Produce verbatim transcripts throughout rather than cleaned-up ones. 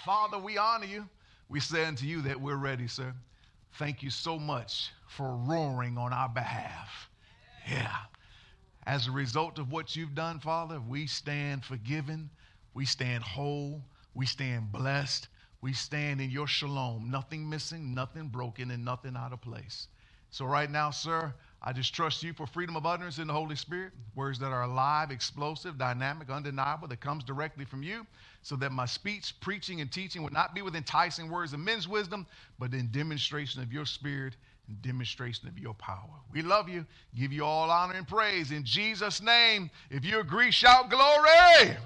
Father, we honor you. We say unto you that we're ready, sir. Thank you so much for roaring on our behalf. Yeah. As a result of what you've done, Father, we stand forgiven. We stand whole. We stand blessed. We stand in your shalom. Nothing missing, nothing broken, and nothing out of place. So right now, sir, I just trust you for freedom of utterance in the Holy Spirit, words that are alive, explosive, dynamic, undeniable, that comes directly from you, so that my speech, preaching, and teaching would not be with enticing words of men's wisdom, but in demonstration of your spirit and demonstration of your power. We love you, give you all honor and praise. In Jesus' name, if you agree, shout glory. Glory,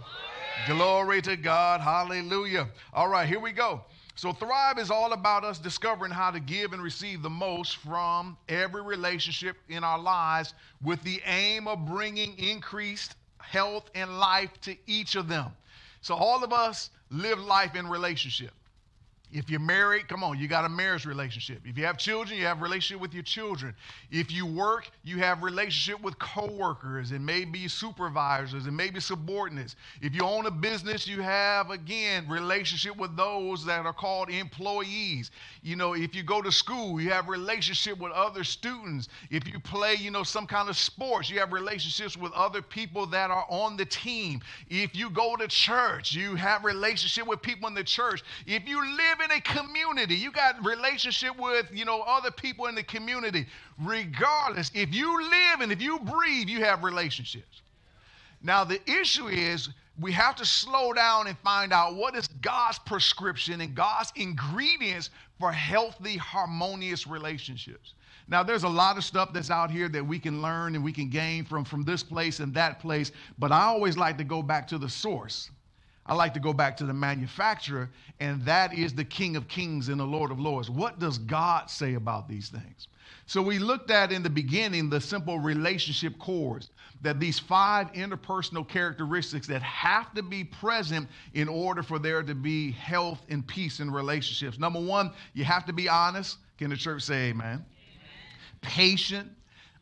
glory to God. Hallelujah. All right, here we go. So Thrive is all about us discovering how to give and receive the most from every relationship in our lives, with the aim of bringing increased health and life to each of them. So all of us live life in relationship. If you're married, come on, you got a marriage relationship. If you have children, you have a relationship with your children. If you work, you have a relationship with coworkers and maybe supervisors and maybe subordinates. If you own a business, you have, again, relationship with those that are called employees. You know, if you go to school, you have relationship with other students. If you play, you know, some kind of sports, you have relationships with other people that are on the team. If you go to church, you have relationship with people in the church. If you live in a community, you got relationship with, you know, other people in the community. Regardless, if you live and if you breathe, you have relationships. Now, the issue is we have to slow down and find out what is God's prescription and God's ingredients for healthy, harmonious relationships. Now, there's a lot of stuff that's out here that we can learn and we can gain from, from this place and that place, but I always like to go back to the source. I like to go back to the manufacturer, and that is the King of Kings and the Lord of Lords. What does God say about these things? So we looked at in the beginning the simple relationship cores, that these five interpersonal characteristics that have to be present in order for there to be health and peace in relationships. Number one, you have to be honest. Can the church say amen? Amen. Patient,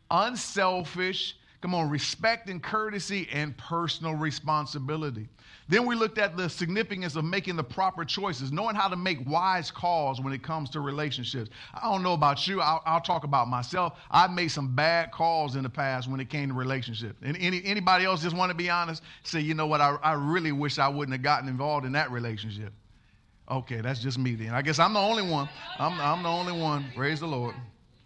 unselfish, come on, respect and courtesy, and personal responsibility. Then we looked at the significance of making the proper choices, knowing how to make wise calls when it comes to relationships. I don't know about you. I'll, I'll talk about myself. I've made some bad calls in the past when it came to relationships. And any, anybody else just want to be honest? Say, you know what, I, I really wish I wouldn't have gotten involved in that relationship. Okay, that's just me then. I guess I'm the only one. I'm, I'm the only one. Praise the Lord.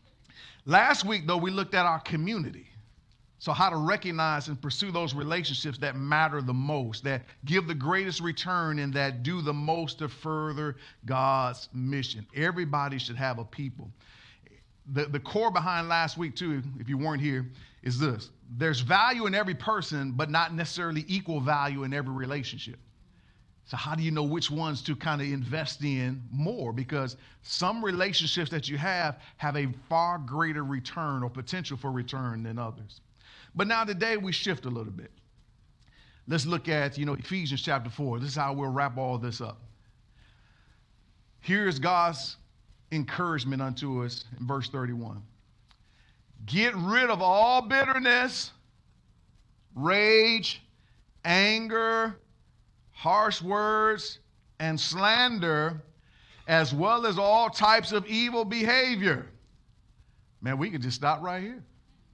Last week, though, we looked at our community. So how to recognize and pursue those relationships that matter the most, that give the greatest return, and that do the most to further God's mission. Everybody should have a people. The, the core behind last week, too, if you weren't here, is this. There's value in every person, but not necessarily equal value in every relationship. So how do you know which ones to kind of invest in more? Because some relationships that you have have a far greater return or potential for return than others. But now today we shift a little bit. Let's look at, you know, Ephesians chapter four. This is how we'll wrap all this up. Here's God's encouragement unto us in verse thirty-one. Get rid of all bitterness, rage, anger, harsh words, and slander, as well as all types of evil behavior. Man, we could just stop right here.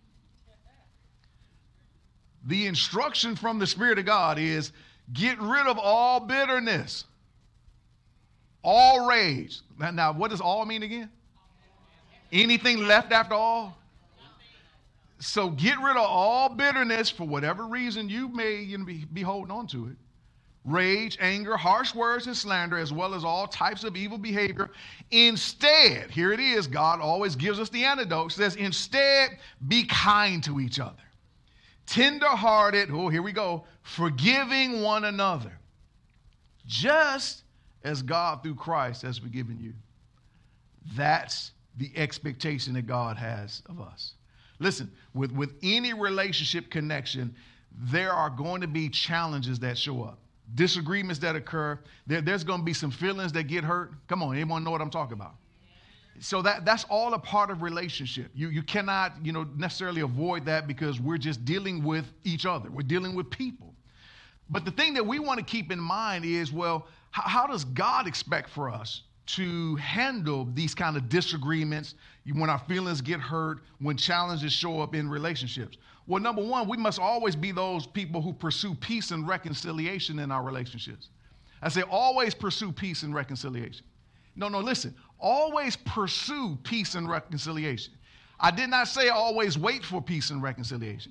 The instruction from the Spirit of God is get rid of all bitterness, all rage. Now, now, what does all mean again? Anything left after all? So get rid of all bitterness for whatever reason you may you know, be, be holding on to it. Rage, anger, harsh words, and slander, as well as all types of evil behavior. Instead, here it is, God always gives us the antidote. It says, instead, be kind to each other. Tender-hearted, oh, here we go, forgiving one another, just as God through Christ has forgiven you. That's the expectation that God has of us. Listen, with, with any relationship connection, there are going to be challenges that show up, disagreements that occur. There, there's going to be some feelings that get hurt. Come on, anyone know what I'm talking about? So that, that's all a part of relationship. You, you cannot, you know, necessarily avoid that because we're just dealing with each other. We're dealing with people. But the thing that we want to keep in mind is, well, How, how does God expect for us to handle these kind of disagreements, when our feelings get hurt, when challenges show up in relationships? Well, number one, we must always be those people who pursue peace and reconciliation in our relationships. I say always pursue peace and reconciliation. No, no, listen. Always pursue peace and reconciliation. I did not say always wait for peace and reconciliation.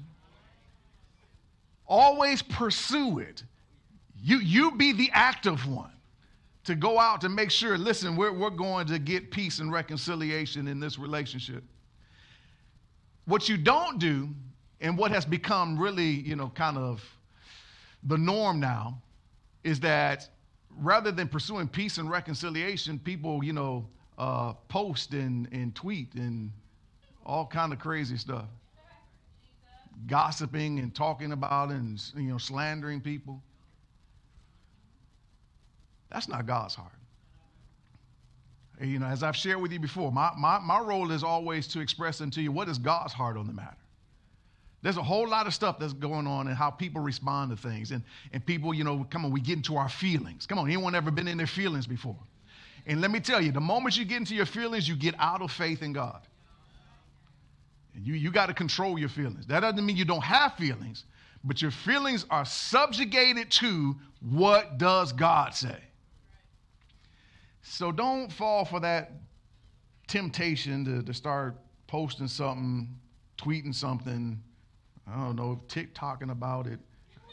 Always pursue it. You, you be the active one to go out to make sure, listen, we're, we're going to get peace and reconciliation in this relationship. What you don't do, and what has become really, you know, kind of the norm now, is that rather than pursuing peace and reconciliation, people, you know, uh, post and, and tweet and all kind of crazy stuff. Gossiping and talking about and, you know, slandering people. That's not God's heart. And, you know, as I've shared with you before, my, my, my role is always to express unto you what is God's heart on the matter. There's a whole lot of stuff that's going on and how people respond to things. And, and people, you know, come on, we get into our feelings. Come on, anyone ever been in their feelings before? And let me tell you, the moment you get into your feelings, you get out of faith in God. And you, you got to control your feelings. That doesn't mean you don't have feelings, but your feelings are subjugated to what does God say. So don't fall for that temptation to, to start posting something, tweeting something, I don't know, TikToking about it.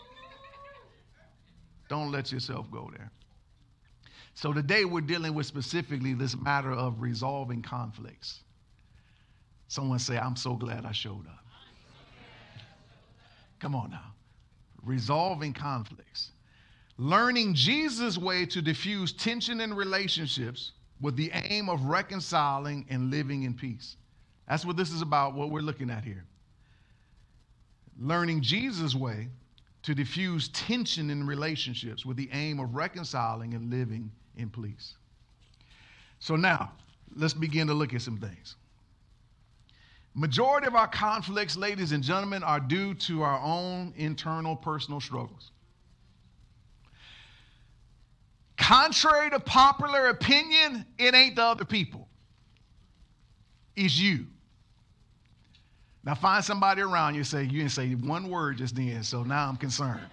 Don't let yourself go there. So today we're dealing with specifically this matter of resolving conflicts. Someone say, I'm so glad I showed up. Come on now. Resolving conflicts. Learning Jesus' way to diffuse tension in relationships with the aim of reconciling and living in peace. That's what this is about, what we're looking at here. Learning Jesus' way to diffuse tension in relationships with the aim of reconciling and living in peace. So now, let's begin to look at some things. Majority of our conflicts, ladies and gentlemen, are due to our own internal personal struggles. Contrary to popular opinion, it ain't the other people. It's you. Now find somebody around you and say, you didn't say one word just then, so now I'm concerned.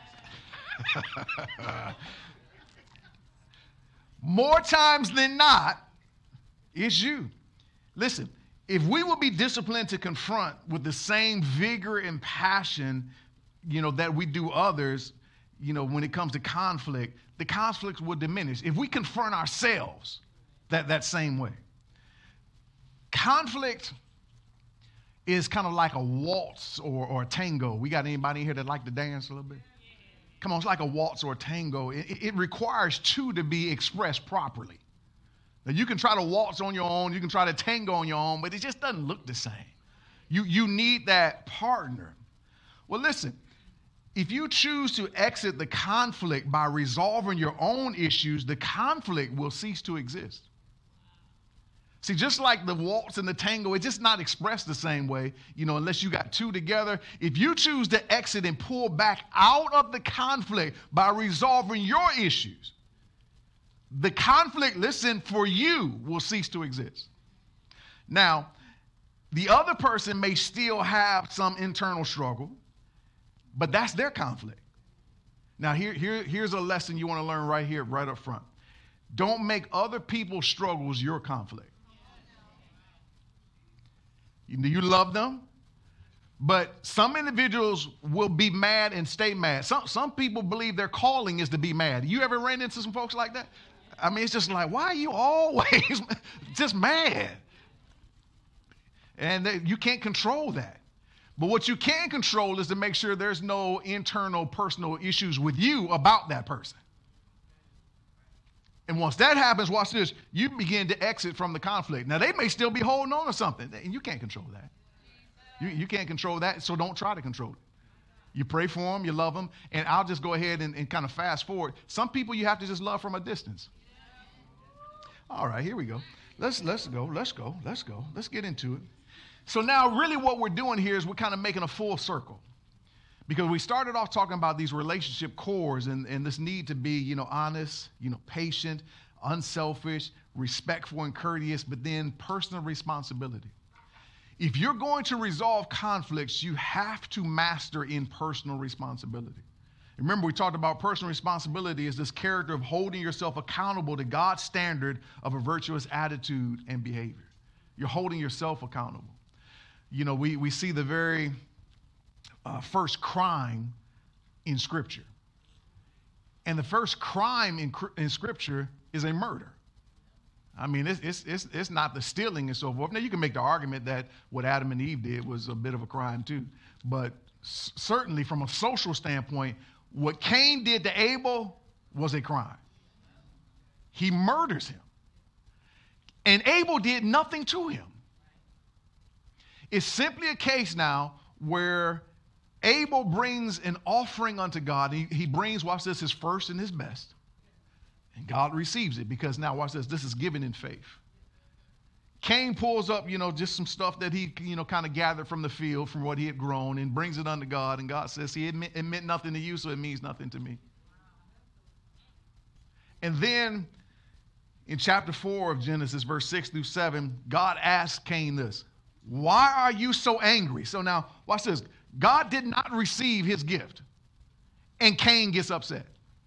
More times than not, it's you. Listen, if we will be disciplined to confront with the same vigor and passion, you know, that we do others, you know, when it comes to conflict, the conflicts will diminish. If we confront ourselves that, that same way. Conflict is kind of like a waltz or, or a tango. We got anybody in here that like to dance a little bit? Come on, it's like a waltz or a tango. It, it requires two to be expressed properly. Now, you can try to waltz on your own, you can try to tango on your own, but it just doesn't look the same. You, you need that partner. Well, listen, if you choose to exit the conflict by resolving your own issues, the conflict will cease to exist. See, just like the waltz and the tango, it's just not expressed the same way, you know, unless you got two together. If you choose to exit and pull back out of the conflict by resolving your issues, the conflict, listen, for you will cease to exist. Now, the other person may still have some internal struggle, but that's their conflict. Now, here, here, here's a lesson you want to learn right here, right up front. Don't make other people's struggles your conflict. You, you love them, but some individuals will be mad and stay mad. Some, some people believe their calling is to be mad. You ever ran into some folks like that? I mean, it's just like, why are you always just mad? And they, you can't control that. But what you can control is to make sure there's no internal personal issues with you about that person. And once that happens, watch this, you begin to exit from the conflict. Now, they may still be holding on to something, and you can't control that. You, you can't control that, so don't try to control it. You pray for them, you love them, and I'll just go ahead and, and kind of fast forward. Some people you have to just love from a distance. All right, here we go. Let's, let's go, let's go, let's go. Let's get into it. So now really what we're doing here is we're kind of making a full circle. Because we started off talking about these relationship cores and, and this need to be, you know, honest, you know, patient, unselfish, respectful and courteous, but then personal responsibility. If you're going to resolve conflicts, you have to master in personal responsibility. Remember, we talked about personal responsibility as this character of holding yourself accountable to God's standard of a virtuous attitude and behavior. You're holding yourself accountable. You know, we, we see the very uh, first crime in Scripture. And the first crime in, in Scripture is a murder. I mean, it's, it's, it's, it's not the stealing and so forth. Now, you can make the argument that what Adam and Eve did was a bit of a crime too. But s- certainly from a social standpoint, what Cain did to Abel was a crime. He murders him. And Abel did nothing to him. It's simply a case now where Abel brings an offering unto God. He, he brings, watch this, his first and his best. And God receives it because now, watch this, this is given in faith. Cain pulls up, you know, just some stuff that he, you know, kind of gathered from the field, from what he had grown, and brings it unto God. And God says, see, it meant, it meant nothing to you, so it means nothing to me. And then in chapter four of Genesis, verse six through seven, God asks Cain this, why are you so angry? So now, watch this. God did not receive his gift, and Cain gets upset.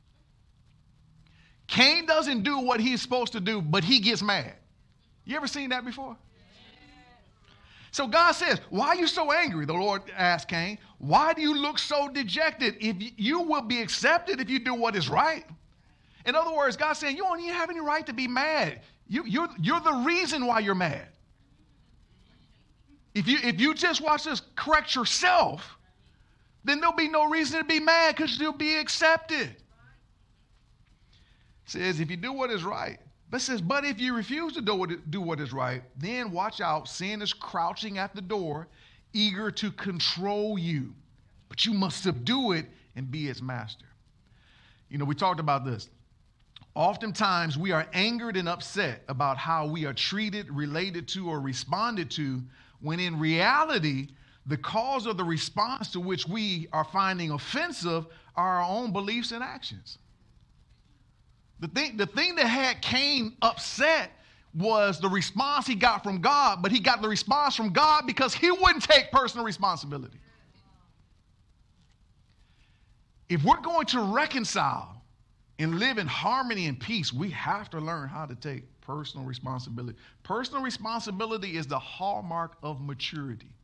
Cain doesn't do what he's supposed to do, but he gets mad. You ever seen that before? So God says, why are you so angry? The Lord asked Cain, why do you look so dejected? If you will be accepted if you do what is right. In other words, God's saying, you don't even have any right to be mad. You, you're, you're the reason why you're mad. If you, if you just watch this, correct yourself, then there'll be no reason to be mad because you'll be accepted. It says, if you do what is right. But it says, but if you refuse to do what, do what is right, then watch out. Sin is crouching at the door, eager to control you. But you must subdue it and be its master. You know, we talked about this. Oftentimes, we are angered and upset about how we are treated, related to, or responded to, when in reality, the cause of the response to which we are finding offensive are our own beliefs and actions. The thing, the thing that had Cain upset was the response he got from God, but he got the response from God because he wouldn't take personal responsibility. If we're going to reconcile and live in harmony and peace, we have to learn how to take personal responsibility. Personal responsibility is the hallmark of maturity.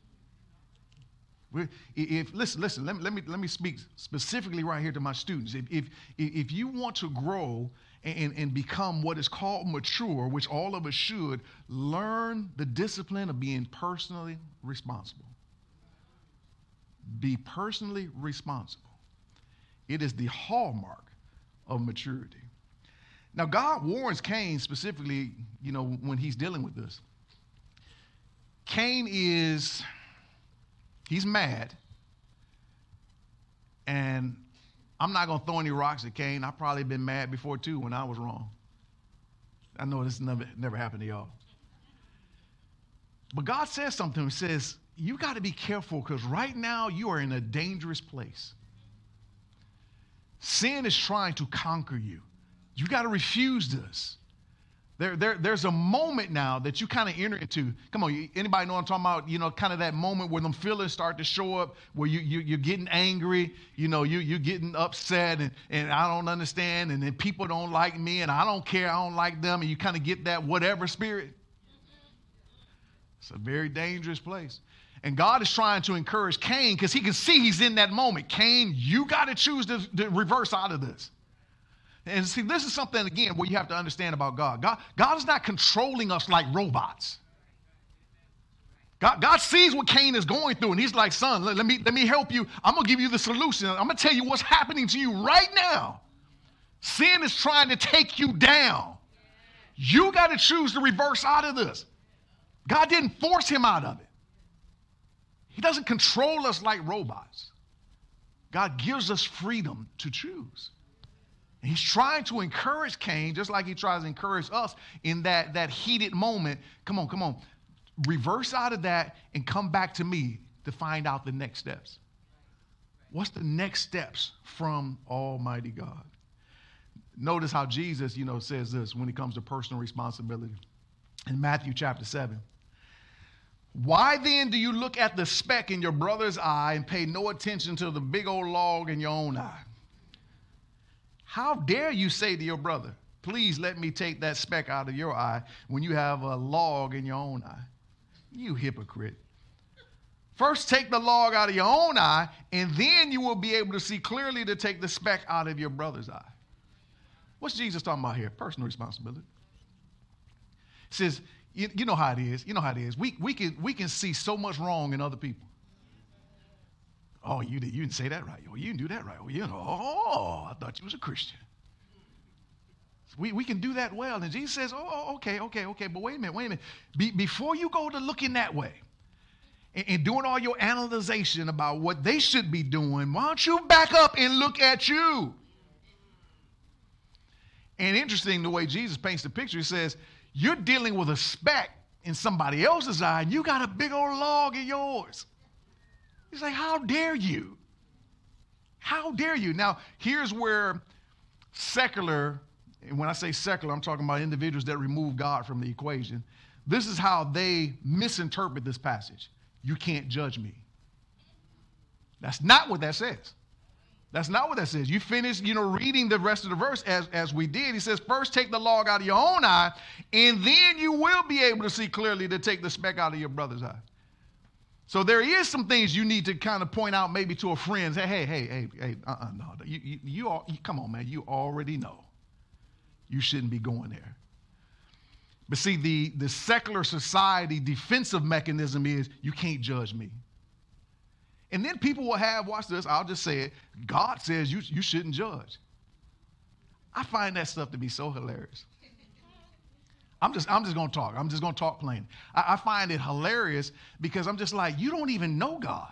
If listen, listen, let me, let me let me speak specifically right here to my students. If if if you want to grow and, and become what is called mature, which all of us should, learn the discipline of being personally responsible. Be personally responsible. It is the hallmark of maturity. Now, God warns Cain specifically, you know, when he's dealing with this. Cain is He's mad, and I'm not going to throw any rocks at Cain. I've probably been mad before, too, when I was wrong. I know this never, never happened to y'all. But God says something. He says, you got to be careful because right now you are in a dangerous place. Sin is trying to conquer you. You got to refuse this. There, there, there's a moment now that you kind of enter into. Come on, anybody know what I'm talking about? You know, kind of that moment where them feelings start to show up, where you, you, you're getting angry, you know, you, you're getting upset, and, and I don't understand, and then people don't like me, and I don't care, I don't like them, and you kind of get that whatever spirit. It's a very dangerous place. And God is trying to encourage Cain because he can see he's in that moment. Cain, you got to choose to, to reverse out of this. And see, this is something, again, where you have to understand about God. God, God is not controlling us like robots. God, God sees what Cain is going through, and he's like, son, let, let me, let me help you. I'm going to give you the solution. I'm going to tell you what's happening to you right now. Sin is trying to take you down. You got to choose to reverse out of this. God didn't force him out of it. He doesn't control us like robots. God gives us freedom to choose. He's trying to encourage Cain, just like he tries to encourage us in that, that heated moment. Come on, come on. Reverse out of that and come back to me to find out the next steps. What's the next steps from Almighty God? Notice how Jesus, you know, says this when it comes to personal responsibility. In Matthew chapter seven. Why then do you look at the speck in your brother's eye and pay no attention to the big old log in your own eye? How dare you say to your brother, please let me take that speck out of your eye when you have a log in your own eye? You hypocrite. First, take the log out of your own eye, and then you will be able to see clearly to take the speck out of your brother's eye. What's Jesus talking about here? Personal responsibility. He says, you, you know how it is. You know how it is. We, we, can, we can see so much wrong in other people. Oh, you, did, you didn't say that right. Oh, you didn't do that right. Oh, you know, oh, I thought you was a Christian. We, we can do that well. And Jesus says, oh, okay, okay, okay, but wait a minute, wait a minute. Be, before you go to looking that way, and doing all your analyzation about what they should be doing, why don't you back up and look at you? And interesting the way Jesus paints the picture, he says, you're dealing with a speck in somebody else's eye, and you got a big old log in yours. He's like, how dare you? How dare you? Now, here's where secular, and when I say secular, I'm talking about individuals that remove God from the equation. This is how they misinterpret this passage. You can't judge me. That's not what that says. That's not what that says. You finish, you know, reading the rest of the verse as, as we did. He says, first take the log out of your own eye, and then you will be able to see clearly to take the speck out of your brother's eye. So there is some things you need to kind of point out maybe to a friend. Say, hey, hey, hey, hey, uh-uh, no. You, you, you, all, you, come on, man. You already know. You shouldn't be going there. But see, the, the secular society defensive mechanism is you can't judge me. And then people will have, watch this, I'll just say it, God says you, you shouldn't judge. I find that stuff to be so hilarious. I'm just, I'm just going to talk. I'm just going to talk plain. I, I find it hilarious because I'm just like, you don't even know God.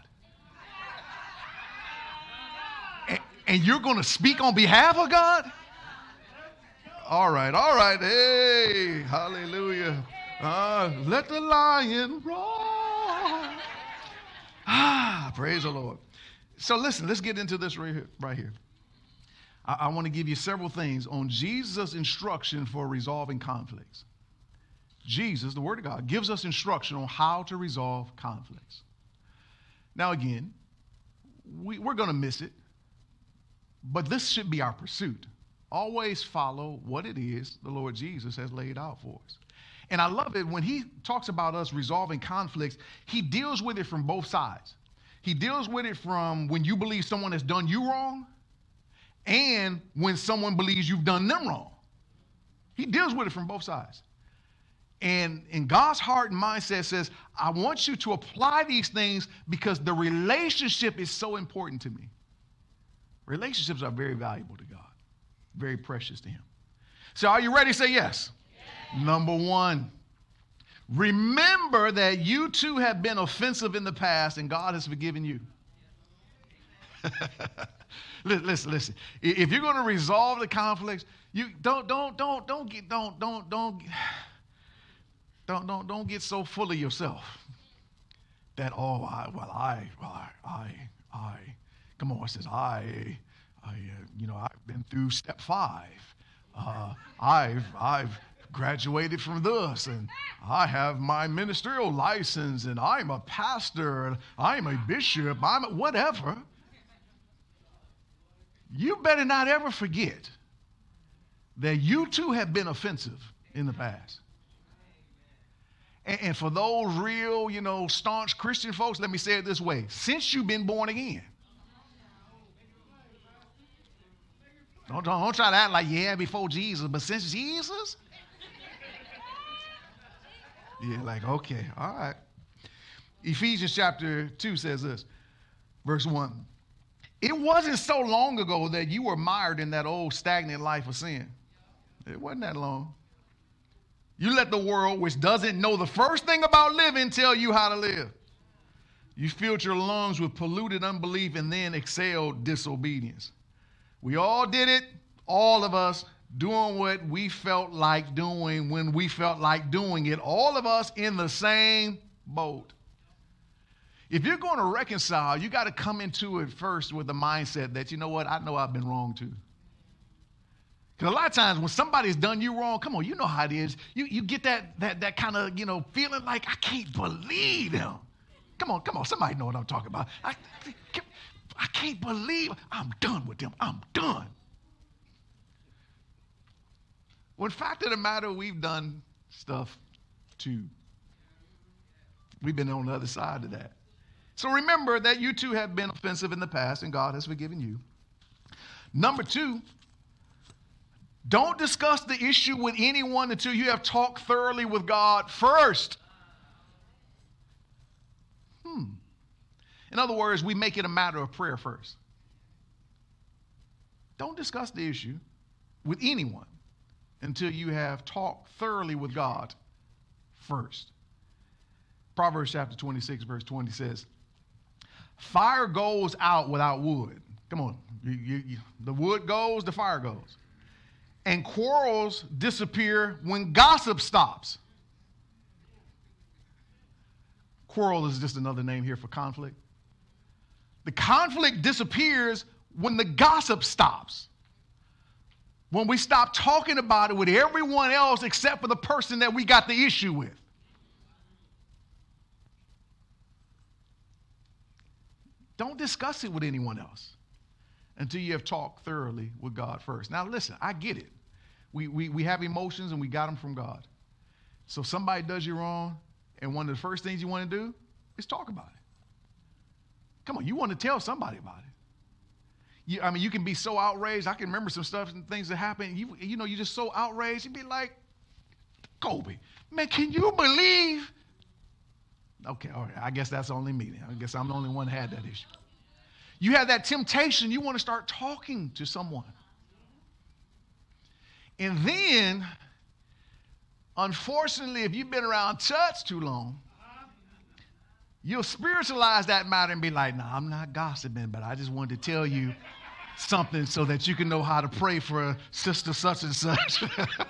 And, and you're going to speak on behalf of God? All right, all right. Hey, hallelujah. Uh, let the lion roar. Ah, praise the Lord. So listen, let's get into this right here. Right here. I, I want to give you several things on Jesus' instruction for resolving conflicts. Jesus, the Word of God, gives us instruction on how to resolve conflicts. Now again, we, we're going to miss it, but this should be our pursuit. Always follow what it is the Lord Jesus has laid out for us. And I love it when he talks about us resolving conflicts, he deals with it from both sides. He deals with it from when you believe someone has done you wrong and when someone believes you've done them wrong. He deals with it from both sides. And in God's heart and mindset says, I want you to apply these things because the relationship is so important to me. Relationships are very valuable to God. Very precious to him. So are you ready to say yes? Yes? Number one, remember that you too have been offensive in the past and God has forgiven you. Listen, listen. If you're going to resolve the conflicts, you don't, don't, don't, don't get, don't, don't, don't, don't, don't, don't get so full of yourself that, oh, I, well, I, well, I, I, I, come on, it says, I, I, uh, you know, I've been through step five. Uh, I've, I've graduated from this, and I have my ministerial license, and I'm a pastor, and I'm a bishop, I'm a whatever. You better not ever forget that you too have been offensive in the past. And, and for those real, you know, staunch Christian folks, let me say it this way. Since you've been born again, Don't, don't, don't try to act like, yeah, before Jesus, but since Jesus? Yeah, like, okay, all right. Ephesians chapter two says this, verse one. It wasn't so long ago that you were mired in that old stagnant life of sin. It wasn't that long. You let the world, which doesn't know the first thing about living, tell you how to live. You filled your lungs with polluted unbelief and then exhaled disobedience. We all did it, all of us, doing what we felt like doing when we felt like doing it. All of us in the same boat. If you're going to reconcile, you got to come into it first with the mindset that, you know what, I know I've been wrong too. Because a lot of times when somebody's done you wrong, come on, you know how it is. You, you get that, that, that kind of, you know, feeling like, I can't believe them. Come on, come on, somebody know what I'm talking about. I, I can't believe I'm done with them. I'm done. Well, the fact of the matter, we've done stuff too. We've been on the other side of that. So remember that you too have been offensive in the past and God has forgiven you. Number two, don't discuss the issue with anyone until you have talked thoroughly with God first. Hmm. In other words, we make it a matter of prayer first. Don't discuss the issue with anyone until you have talked thoroughly with God first. Proverbs chapter twenty-six, verse twenty says, fire goes out without wood. Come on. You, you, you, the wood goes, the fire goes. And quarrels disappear when gossip stops. Quarrel is just another name here for conflict. The conflict disappears when the gossip stops. When we stop talking about it with everyone else except for the person that we got the issue with. Don't discuss it with anyone else until you have talked thoroughly with God first. Now listen, I get it. We, we, we have emotions and we got them from God. So somebody does you wrong, and one of the first things you want to do is talk about it. Come on, you want to tell somebody about it. You, I mean, you can be so outraged. I can remember some stuff and things that happened. You, you know, you're just so outraged. You'd be like, Kobe, man, can you believe? Okay, all right. I guess that's only me. I guess I'm the only one that had that issue. You have that temptation. You want to start talking to someone. And then, unfortunately, if you've been around church too long, you'll spiritualize that matter and be like, no, nah, I'm not gossiping, but I just wanted to tell you something so that you can know how to pray for a sister such and such.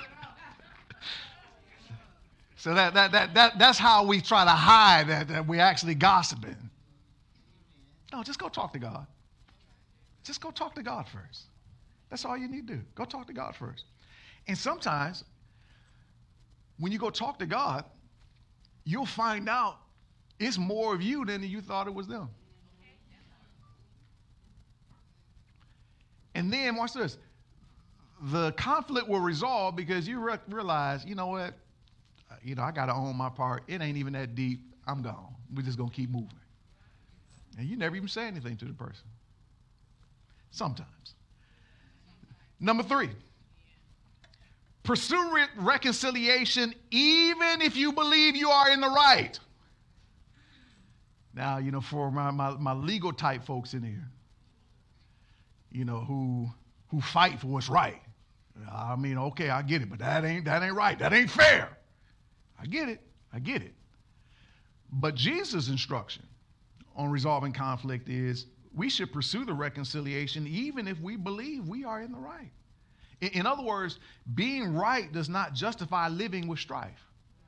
So that, that, that, that, that's how we try to hide that, that we're actually gossiping. No, just go talk to God. Just go talk to God first. That's all you need to do. Go talk to God first. And sometimes, when you go talk to God, you'll find out it's more of you than you thought it was them. And then, watch this. The conflict will resolve because you re- realize, you know what? You know, I got to own my part. It ain't even that deep. I'm gone. We're just going to keep moving. And you never even say anything to the person. Sometimes. Number three. Pursue re- reconciliation even if you believe you are in the right. Now, you know, for my, my, my legal type folks in here, you know, who who fight for what's right. I mean, okay, I get it, but that ain't that ain't right. That ain't fair. I get it. I get it. But Jesus' instruction on resolving conflict is we should pursue the reconciliation even if we believe we are in the right. In, in other words, being right does not justify living with strife.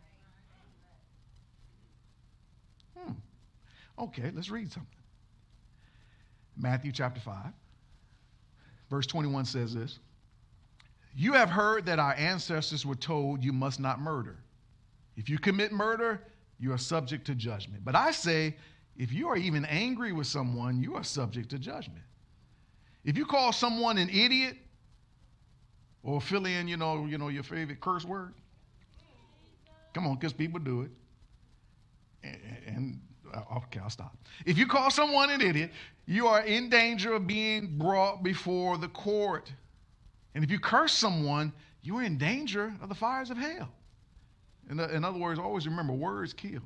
Hmm. Okay, let's read something. Matthew chapter five, verse twenty-one says this. You have heard that our ancestors were told you must not murder. If you commit murder, you are subject to judgment. But I say, if you are even angry with someone, you are subject to judgment. If you call someone an idiot, or fill in, you know, you know, your favorite curse word. Come on, because people do it. And, and okay, I'll stop. If you call someone an idiot, you are in danger of being brought before the court. And if you curse someone, you are in danger of the fires of hell. In, in other words, always remember, words kill.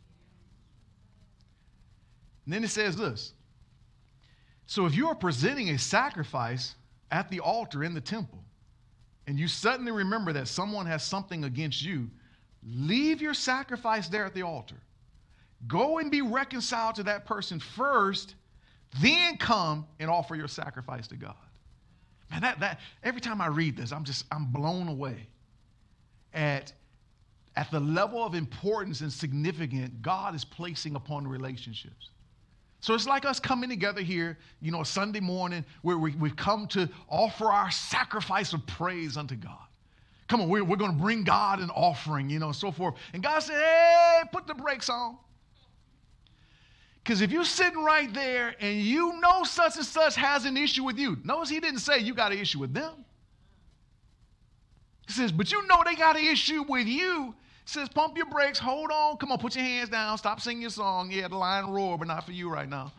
And then it says this. So if you are presenting a sacrifice at the altar in the temple, and you suddenly remember that someone has something against you, leave your sacrifice there at the altar. Go and be reconciled to that person first, then come and offer your sacrifice to God. Man, that, that, every time I read this, I'm just, I'm blown away at, at the level of importance and significance God is placing upon relationships. So it's like us coming together here, you know, Sunday morning where we, we've come to offer our sacrifice of praise unto God. Come on, we're, we're going to bring God an offering, you know, and so forth. And God said, hey, put the brakes on. Because if you're sitting right there and you know such and such has an issue with you, notice he didn't say you got an issue with them. He says, but you know they got an issue with you. He says, pump your brakes, hold on, come on, put your hands down, stop singing your song. Yeah, the lion roar, but not for you right now.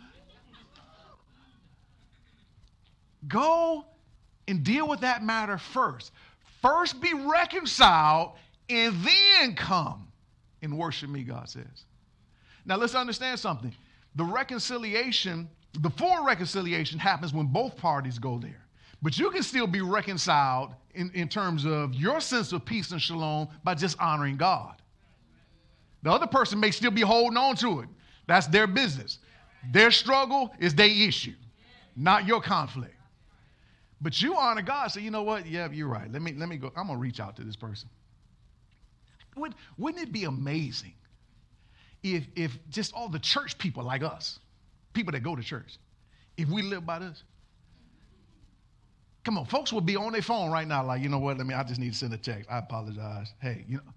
Go and deal with that matter first. First be reconciled and then come and worship me, God says. Now let's understand something. The reconciliation, the full reconciliation happens when both parties go there. But you can still be reconciled in, in terms of your sense of peace and shalom by just honoring God. The other person may still be holding on to it. That's their business. Their struggle is their issue, not your conflict. But you honor God. Say, you know what? Yeah, you're right. Let me, let me go. I'm going to reach out to this person. Wouldn't, wouldn't it be amazing if, if just all the church people like us, people that go to church, if we live by this? Come on, folks would be on their phone right now like, you know what, let me, I just need to send a text. I apologize. Hey, you know.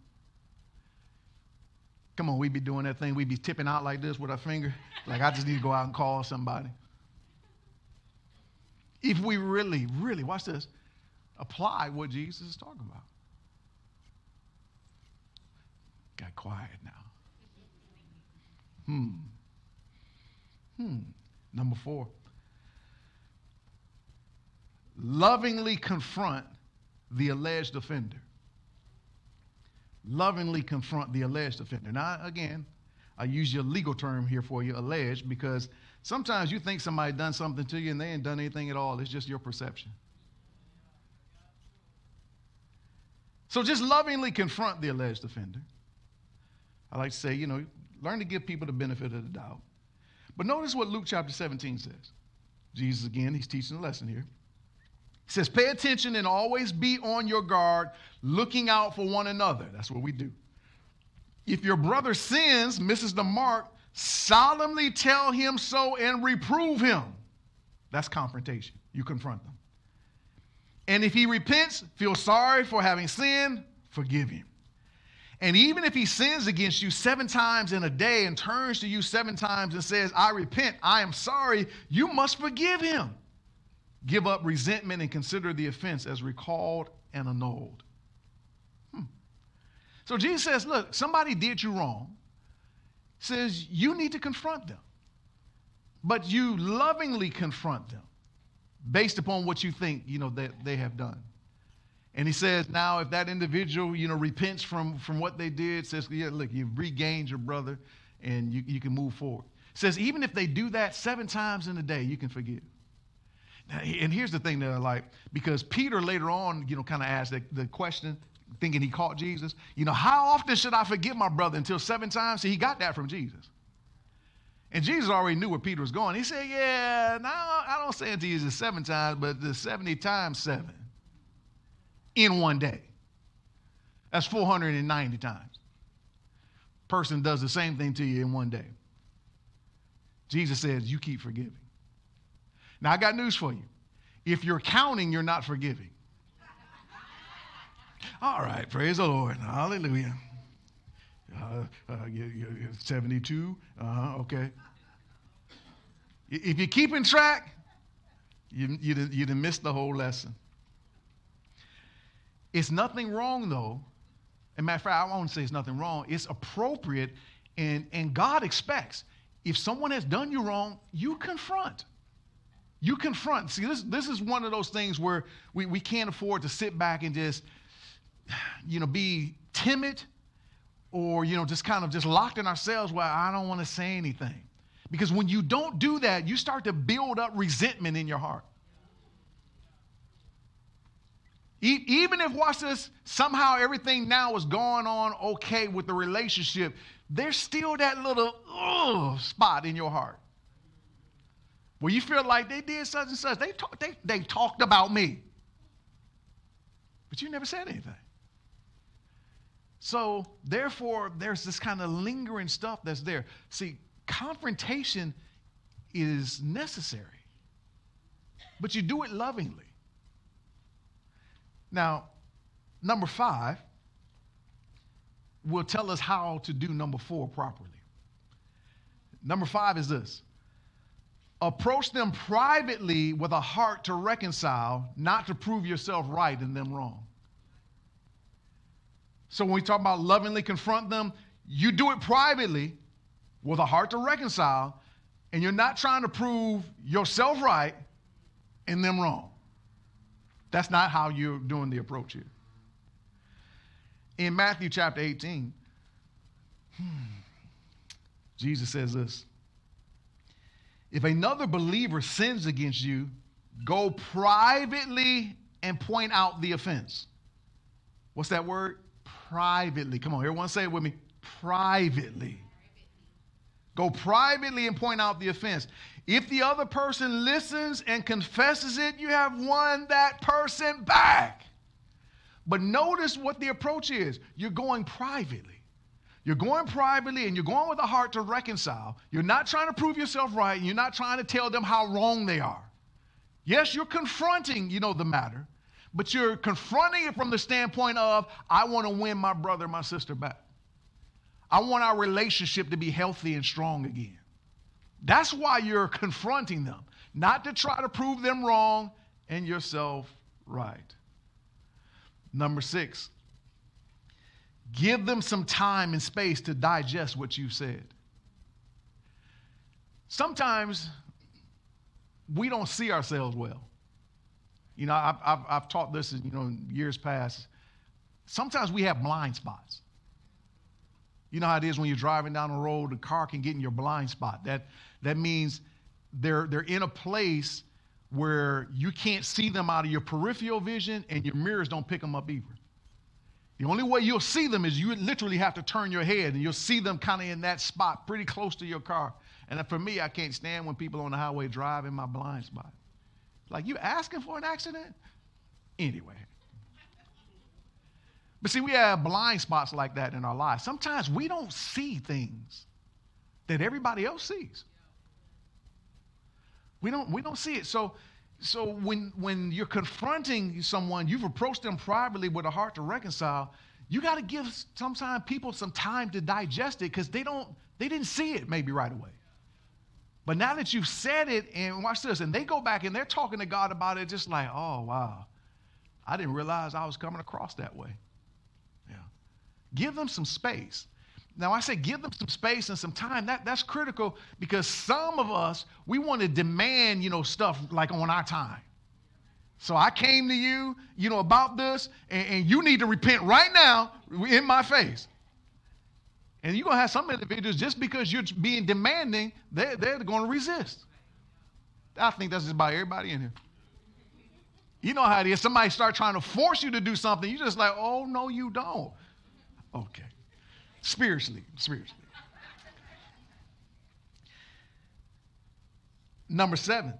Come on, we'd be doing that thing. We'd be tipping out like this with our finger. Like, I just need to go out and call somebody. If we really, really, watch this, apply what Jesus is talking about. Got quiet now. Hmm. Hmm. Number four. Lovingly confront the alleged offender. Lovingly confront the alleged offender. Now, again, I use your legal term here for you, alleged, because sometimes you think somebody done something to you and they ain't done anything at all. It's just your perception. So just lovingly confront the alleged offender. I like to say, you know, learn to give people the benefit of the doubt. But notice what Luke chapter seventeen says. Jesus, again, he's teaching a lesson here. He says, pay attention and always be on your guard, looking out for one another. That's what we do. If your brother sins, misses the mark, solemnly tell him so and reprove him. That's confrontation. You confront them. And if he repents, feel sorry for having sinned, forgive him. And even if he sins against you seven times in a day and turns to you seven times and says, I repent, I am sorry, you must forgive him. Give up resentment and consider the offense as recalled and annulled. Hmm. So Jesus says, look, somebody did you wrong. Says you need to confront them. But you lovingly confront them based upon what you think, you know, that they have done. And he says, now, if that individual, you know, repents from, from what they did, says, yeah, look, you've regained your brother and you, you can move forward. Says, even if they do that seven times in a day, you can forgive. Now, and here's the thing that I like, because Peter later on, you know, kind of asked the, the question, thinking he caught Jesus. You know, how often should I forgive my brother? Until seven times? See, he got that from Jesus. And Jesus already knew where Peter was going. He said, yeah, no, I don't say it to you seven times, but the seventy times seven in one day. That's four hundred ninety times. Person does the same thing to you in one day. Jesus says, you keep forgiving. Now, I got news for you. If you're counting, you're not forgiving. All right, praise the Lord. Hallelujah. Uh, uh, you, you, seventy-two, uh-huh, okay. If you're keeping track, you, you, you done missed the whole lesson. It's nothing wrong, though. As a matter of fact, I won't say it's nothing wrong. It's appropriate, and, and God expects. If someone has done you wrong, you confront. You confront. See, this, this is one of those things where we, we can't afford to sit back and just, you know, be timid or, you know, just kind of just locked in ourselves where I don't want to say anything. Because when you don't do that, you start to build up resentment in your heart. E- even if, watch this, somehow everything now is going on okay with the relationship, there's still that little ugh, spot in your heart. Where you feel like they did such and such. They, talk, they, they talked about me. But you never said anything. So, therefore, there's this kind of lingering stuff that's there. See, confrontation is necessary. But you do it lovingly. Now, number five will tell us how to do number four properly. Number five is this. Approach them privately with a heart to reconcile, not to prove yourself right and them wrong. So when we talk about lovingly confront them, you do it privately with a heart to reconcile, and you're not trying to prove yourself right and them wrong. That's not how you're doing the approach here. In Matthew chapter eighteen, hmm, Jesus says this. If another believer sins against you, go privately and point out the offense. What's that word? Privately. Come on, everyone say it with me. Privately. Go privately and point out the offense. If the other person listens and confesses it, you have won that person back. But notice what the approach is. You're going privately. You're going privately and you're going with a heart to reconcile. You're not trying to prove yourself right. And you're not trying to tell them how wrong they are. Yes, you're confronting, you know, the matter, but you're confronting it from the standpoint of, I want to win my brother, my sister back. I want our relationship to be healthy and strong again. That's why you're confronting them, not to try to prove them wrong and yourself right. Number six, give them some time and space to digest what you said. Sometimes we don't see ourselves well. You know, I've, I've, I've taught this in, you know, in years past. Sometimes we have blind spots. You know how it is when you're driving down the road, the car can get in your blind spot. That, that means they're, they're in a place where you can't see them out of your peripheral vision and your mirrors don't pick them up either. The only way you'll see them is you literally have to turn your head and you'll see them kind of in that spot pretty close to your car. And for me, I can't stand when people on the highway drive in my blind spot. Like, you asking for an accident? Anyway. But see, we have blind spots like that in our lives. Sometimes we don't see things that everybody else sees. We don't, we don't see it. So, so when, when you're confronting someone, you've approached them privately with a heart to reconcile, you got to give sometimes people some time to digest it because they don't, they didn't see it maybe right away. But now that you've said it, and watch this, and they go back and they're talking to God about it just like, oh, wow, I didn't realize I was coming across that way. Yeah. Give them some space. Now, I say give them some space and some time. That, that's critical because some of us, we want to demand, you know, stuff like on our time. So I came to you, you know, about this, and, and you need to repent right now in my face. And you're going to have some individuals, just because you're being demanding, they're, they're going to resist. I think that's just about everybody in here. You know how it is. Somebody start trying to force you to do something. You're just like, oh, no, you don't. Okay. Spiritually, spiritually. Number seven.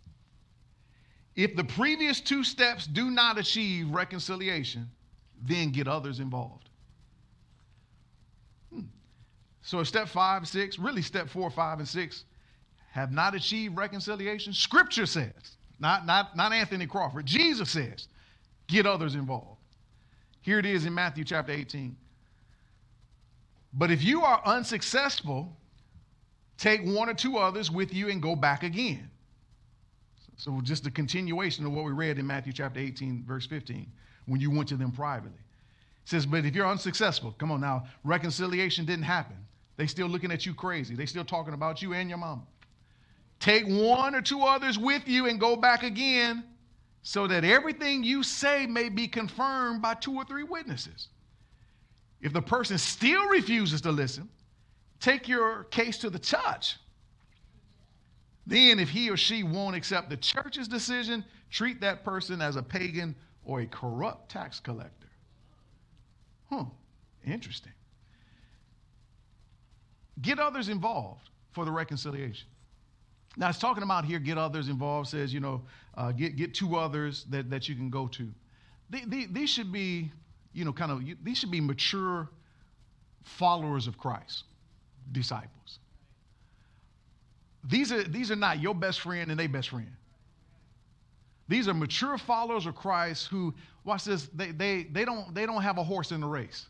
If the previous two steps do not achieve reconciliation, then get others involved. Hmm. So step five, six, really step four, five, and six have not achieved reconciliation. Scripture says, not, not, not Anthony Crawford, Jesus says, get others involved. Here it is in Matthew chapter eighteen. But if you are unsuccessful, take one or two others with you and go back again. So just a continuation of what we read in Matthew chapter eighteen, verse fifteen, when you went to them privately. It says, but if you're unsuccessful, come on now, reconciliation didn't happen. They still looking at you crazy. They still talking about you and your mama. Take one or two others with you and go back again so that everything you say may be confirmed by two or three witnesses. If the person still refuses to listen, take your case to the church. Then if he or she won't accept the church's decision, treat that person as a pagan or a corrupt tax collector. Huh, interesting. Get others involved for the reconciliation. Now, it's talking about here, get others involved, says, you know, uh, get, get two others that, that you can go to. They, they, these should be, you know, kind of, these should be mature followers of Christ, disciples. These are, these are not your best friend and their best friend. These are mature followers of Christ who, watch this, they, they, they, don't, they don't have a horse in the race.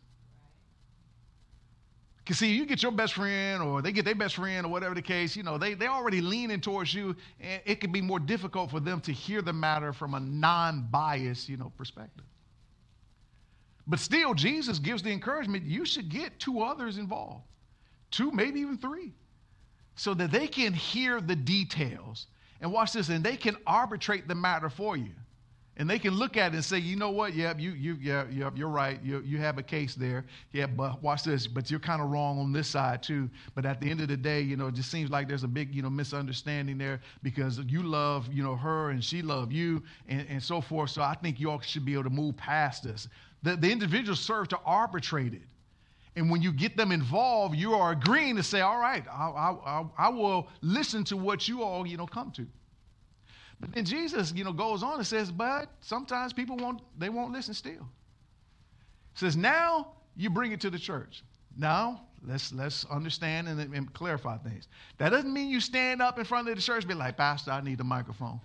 Because see, you get your best friend or they get their best friend or whatever the case, you know, they, they already leaning towards you, and it can be more difficult for them to hear the matter from a non-biased, you know, perspective. But still, Jesus gives the encouragement, you should get two others involved, two, maybe even three, so that they can hear the details. And watch this, and they can arbitrate the matter for you. And they can look at it and say, you know what, yeah, you, you, yeah, yeah, you're right. You, you have a case there. Yeah, but watch this, but you're kind of wrong on this side too. But at the end of the day, you know, it just seems like there's a big, you know, misunderstanding there because you love, you know, her and she love you and, and so forth. So I think you all should be able to move past this. The, the individuals serve to arbitrate it. And when you get them involved, you are agreeing to say, all right, I, I, I, I will listen to what you all, you know, come to. But then Jesus, you know, goes on and says, but sometimes people won't, they won't listen still. He says, now you bring it to the church. Now let's let's understand and, and clarify things. That doesn't mean you stand up in front of the church and be like, Pastor, I need a microphone.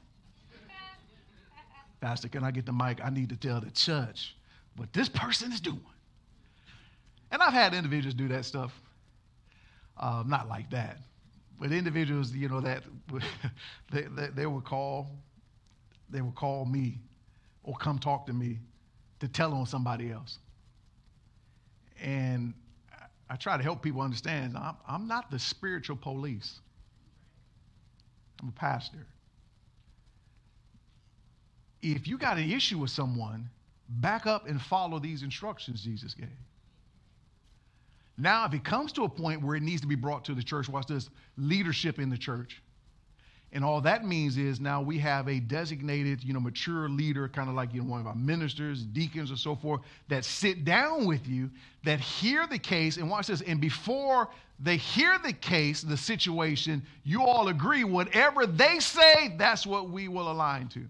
Pastor, can I get the mic? I need to tell the church what this person is doing. And I've had individuals do that stuff. Uh, not like that. But individuals, you know, that they, they, they would call, they would call me or come talk to me to tell on somebody else. And I try to help people understand, I'm, I'm not the spiritual police. I'm a pastor. If you got an issue with someone, back up and follow these instructions Jesus gave. Now, if it comes to a point where it needs to be brought to the church, watch this, leadership in the church. And all that means is now we have a designated, you know, mature leader, kind of like, you know, one of our ministers, deacons, or so forth, that sit down with you, that hear the case, and watch this, and before they hear the case, the situation, you all agree, whatever they say, that's what we will align to.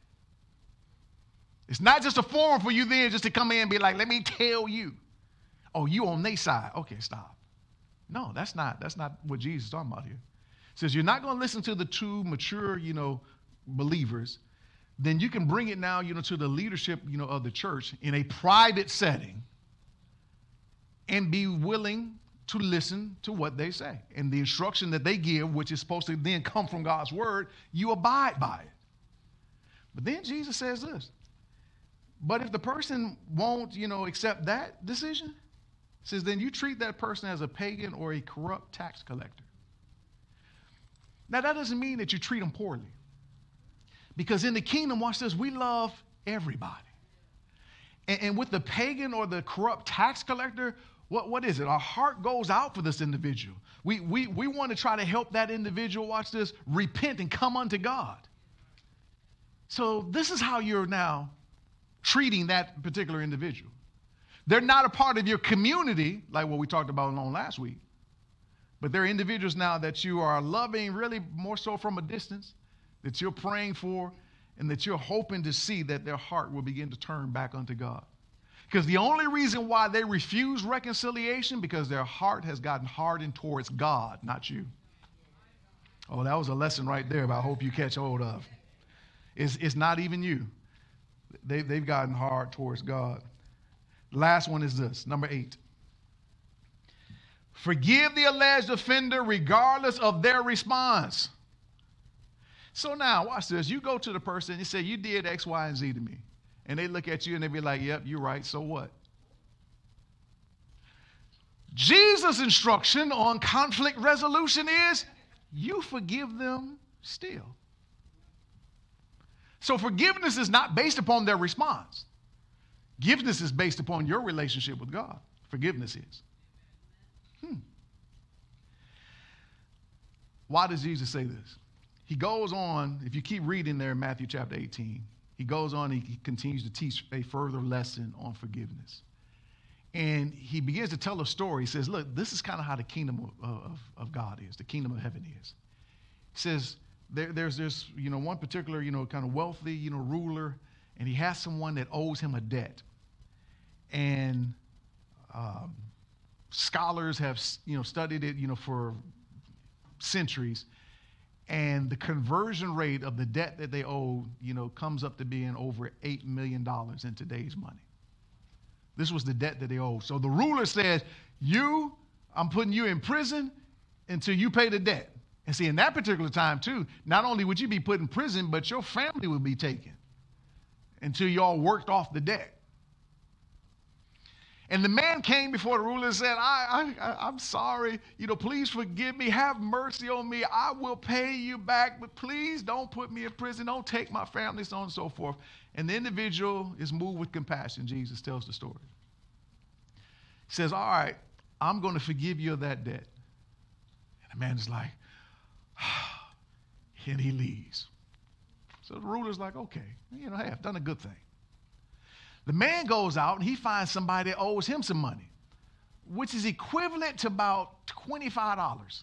It's not just a forum for you then just to come in and be like, let me tell you. Oh, you on their side. Okay, stop. No, that's not, that's not what Jesus is talking about here. He says you're not going to listen to the two mature, you know, believers. Then you can bring it now, you know, to the leadership, you know, of the church in a private setting and be willing to listen to what they say. And the instruction that they give, which is supposed to then come from God's word, you abide by it. But then Jesus says this. But if the person won't, you know, accept that decision, says then you treat that person as a pagan or a corrupt tax collector. Now, that doesn't mean that you treat them poorly. Because in the kingdom, watch this, we love everybody. And, and with the pagan or the corrupt tax collector, what, what is it? Our heart goes out for this individual. We, we, we want to try to help that individual, watch this, repent and come unto God. So this is how you're now treating that particular individual. They're not a part of your community, like what we talked about on last week. But they're individuals now that you are loving really more so from a distance, that you're praying for, and that you're hoping to see that their heart will begin to turn back unto God. Because the only reason why they refuse reconciliation, because their heart has gotten hardened towards God, not you. Oh, that was a lesson right there, but I hope you catch hold of. It's, it's not even you. They, they've gotten hard towards God. Last one is this, number eight. Forgive the alleged offender regardless of their response. So now, watch this. You go to the person and you say, you did X, Y, and Z to me. And they look at you and they be like, yep, you're right, so what? Jesus' instruction on conflict resolution is, you forgive them still. So forgiveness is not based upon their response. Forgiveness is based upon your relationship with God. Forgiveness is. Hmm. Why does Jesus say this? He goes on, if you keep reading there in Matthew chapter eighteen, he goes on, he continues to teach a further lesson on forgiveness. And he begins to tell a story. He says, look, this is kind of how the kingdom of, of, of God is, the kingdom of heaven is. He says, there, there's this, you know, one particular, you know, kind of wealthy, you know, ruler, and he has someone that owes him a debt. And um, scholars have, you know, studied it, you know, for centuries. And the conversion rate of the debt that they owe, you know, comes up to being over eight million dollars in today's money. This was the debt that they owed. So the ruler says, you, I'm putting you in prison until you pay the debt. And see, in that particular time, too, not only would you be put in prison, but your family would be taken until you all worked off the debt. And the man came before the ruler and said, I, I, I'm sorry. You know, please forgive me. Have mercy on me. I will pay you back, but please don't put me in prison. Don't take my family, so on and so forth. And the individual is moved with compassion. Jesus tells the story. He says, all right, I'm going to forgive you of that debt. And the man is like, ah, and he leaves. So the ruler's like, okay, you know, hey, I've done a good thing. The man goes out and he finds somebody that owes him some money, which is equivalent to about twenty-five dollars.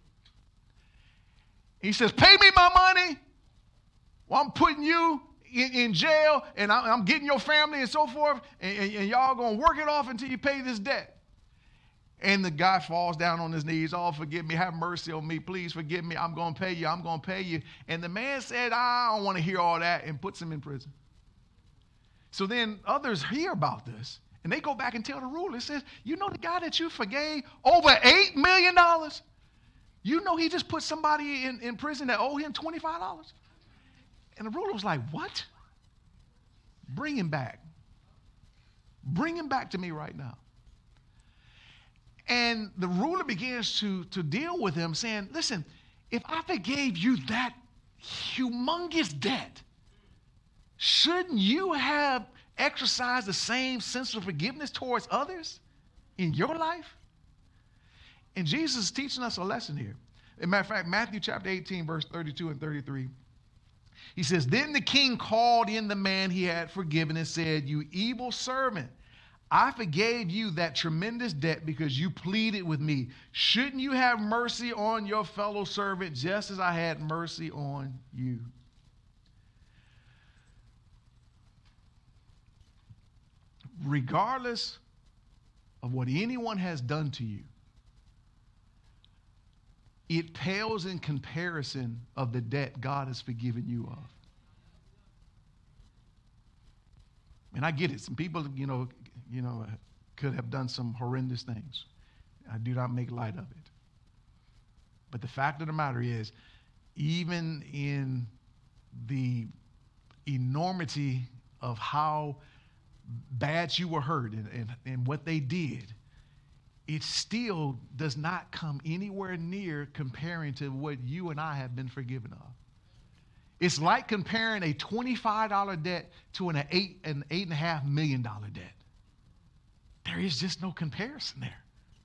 He says, pay me my money, or I'm putting you in, in jail, and I, I'm getting your family and so forth, and, and, and y'all going to work it off until you pay this debt. And the guy falls down on his knees. Oh, forgive me. Have mercy on me. Please forgive me. I'm going to pay you. I'm going to pay you. And the man said, I don't want to hear all that, and puts him in prison. So then others hear about this, and they go back and tell the ruler. It says, you know the guy that you forgave over eight million dollars? You know he just put somebody in, in prison that owed him twenty-five dollars? And the ruler was like, what? Bring him back. Bring him back to me right now. And the ruler begins to, to deal with him, saying, listen, if I forgave you that humongous debt, shouldn't you have exercised the same sense of forgiveness towards others in your life? And Jesus is teaching us a lesson here. As a matter of fact, Matthew chapter eighteen, verse thirty-two and thirty-three. He says, then the king called in the man he had forgiven and said, you evil servant, I forgave you that tremendous debt because you pleaded with me. Shouldn't you have mercy on your fellow servant just as I had mercy on you? Regardless of what anyone has done to you, it pales in comparison of the debt God has forgiven you of. And I get it. Some people, you know, you know, could have done some horrendous things. I do not make light of it. But the fact of the matter is, even in the enormity of how bad you were hurt and, and, and what they did, it still does not come anywhere near comparing to what you and I have been forgiven of. It's like comparing a twenty-five dollars debt to an eight an eight and a half million dollar debt. There is just no comparison there.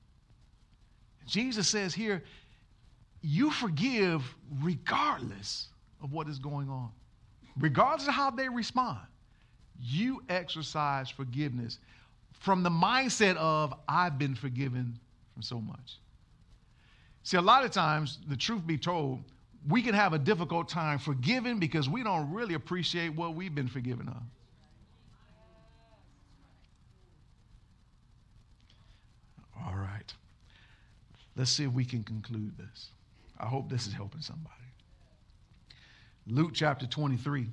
Jesus says here, you forgive regardless of what is going on, regardless of how they respond. You exercise forgiveness from the mindset of, I've been forgiven from so much. See, a lot of times, the truth be told, we can have a difficult time forgiving because we don't really appreciate what we've been forgiven of. All right. Let's see if we can conclude this. I hope this is helping somebody. Luke chapter twenty-three.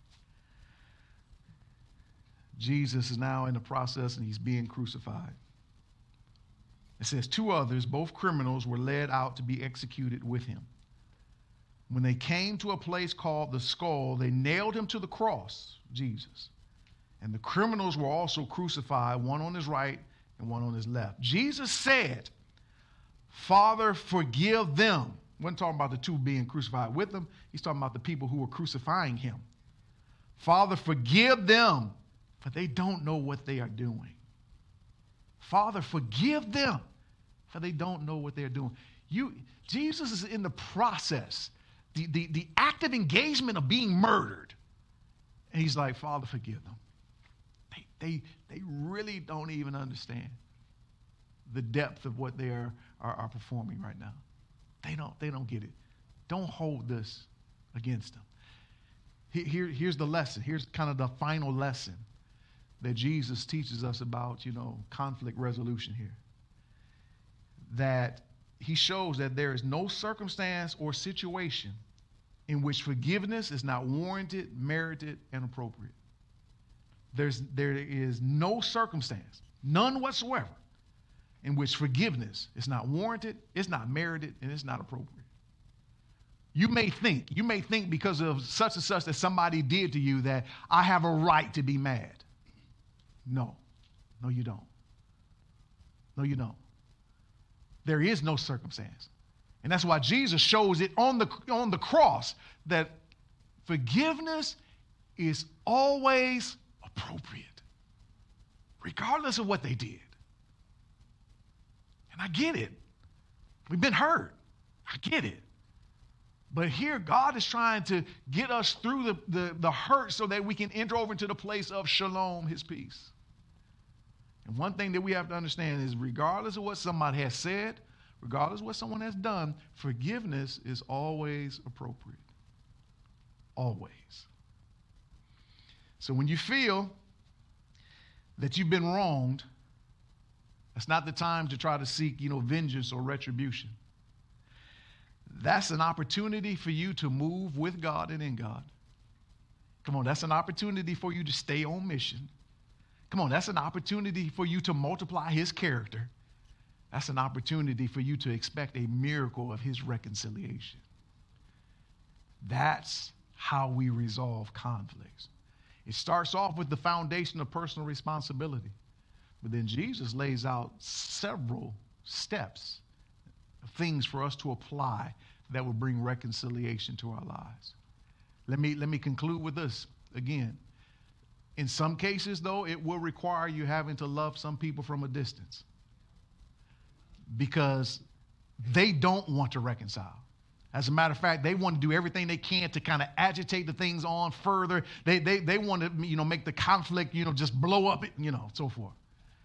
Jesus is now in the process and he's being crucified. It says, two others, both criminals, were led out to be executed with him. When they came to a place called the Skull, they nailed him to the cross, Jesus. And the criminals were also crucified, one on his right and one on his left. Jesus said, Father, forgive them. He wasn't talking about the two being crucified with him. He's talking about the people who were crucifying him. Father, forgive them, for they don't know what they are doing. Father, forgive them, for they don't know what they're doing. You, Jesus is in the process, the, the, the active engagement of being murdered. And he's like, Father, forgive them. They, they, they really don't even understand the depth of what they are, are, are performing right now. They don't, they don't get it. Don't hold this against them. Here, here's the lesson. Here's kind of the final lesson that Jesus teaches us about, you know, conflict resolution here. That he shows that there is no circumstance or situation in which forgiveness is not warranted, merited, and appropriate. There's, there is no circumstance, none whatsoever, in which forgiveness is not warranted, it's not merited, and it's not appropriate. You may think, you may think because of such and such that somebody did to you that I have a right to be mad. No, no, you don't. No, you don't. There is no circumstance. And that's why Jesus shows it on the, on the cross that forgiveness is always appropriate, regardless of what they did. And I get it. We've been hurt. I get it. But here, God is trying to get us through the, the, the hurt so that we can enter over into the place of shalom, his peace. And one thing that we have to understand is regardless of what somebody has said, regardless of what someone has done, forgiveness is always appropriate. Always. So when you feel that you've been wronged, that's not the time to try to seek, you know, vengeance or retribution. That's an opportunity for you to move with God and in God. Come on, that's an opportunity for you to stay on mission. Come on, that's an opportunity for you to multiply his character. That's an opportunity for you to expect a miracle of his reconciliation. That's how we resolve conflicts. It starts off with the foundation of personal responsibility. But then Jesus lays out several steps, things for us to apply that will bring reconciliation to our lives. Let me, let me conclude with this again. In some cases, though, it will require you having to love some people from a distance because they don't want to reconcile. As a matter of fact, they want to do everything they can to kind of agitate the things on further. They, they, they want to, you know, make the conflict, you know, just blow up, you know, so forth.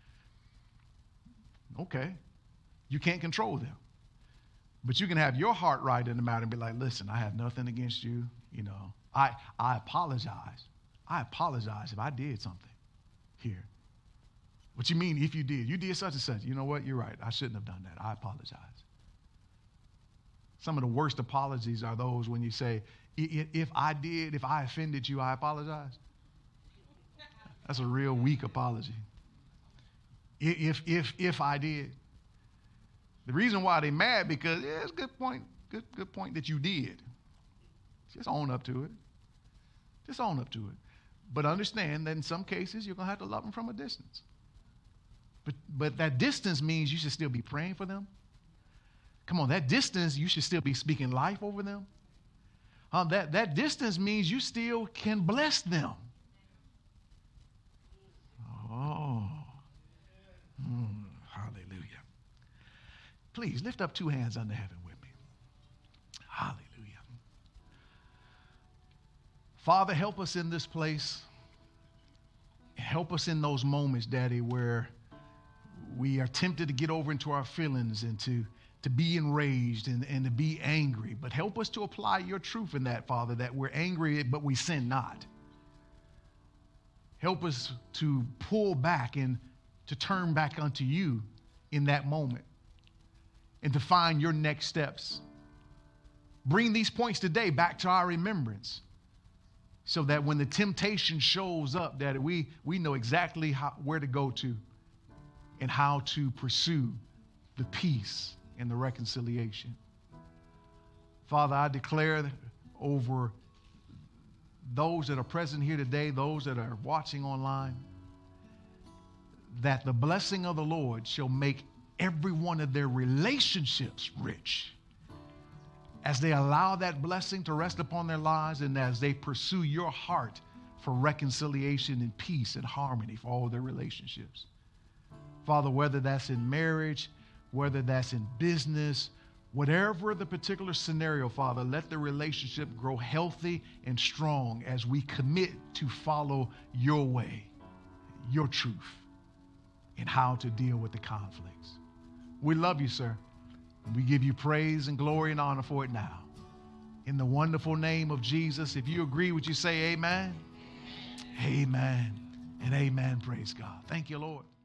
Okay, you can't control them. But you can have your heart right in the matter and be like, listen, I have nothing against you. You know, I, I apologize. I apologize if I did something here. What you mean if you did? You did such and such. You know what? You're right. I shouldn't have done that. I apologize. Some of the worst apologies are those when you say, if I did, if I offended you, I apologize. That's a real weak apology. If, if, if I did. The reason why they're mad because, yeah, it's a good point, good, good point that you did. Just own up to it. Just own up to it. But understand that in some cases, you're going to have to love them from a distance. But, but that distance means you should still be praying for them. Come on, that distance, you should still be speaking life over them. Um, that, that distance means you still can bless them. Oh, mm, hallelujah. Please lift up two hands under heaven with me. Hallelujah. Father, help us in this place. Help us in those moments, Daddy, where we are tempted to get over into our feelings and to, to be enraged and, and to be angry. But help us to apply your truth in that, Father, that we're angry, but we sin not. Help us to pull back and to turn back unto you in that moment and to find your next steps. Bring these points today back to our remembrance so that when the temptation shows up, that we, we know exactly how, where to go to and how to pursue the peace and the reconciliation. Father, I declare over those that are present here today, those that are watching online, that the blessing of the Lord shall make every one of their relationships rich as they allow that blessing to rest upon their lives and as they pursue your heart for reconciliation and peace and harmony for all their relationships. Father, whether that's in marriage, whether that's in business, whatever the particular scenario, Father, let the relationship grow healthy and strong as we commit to follow your way, your truth, and how to deal with the conflicts. We love you, sir. And we give you praise and glory and honor for it now. In the wonderful name of Jesus, if you agree, would you say amen? Amen, amen and amen. Praise God. Thank you, Lord.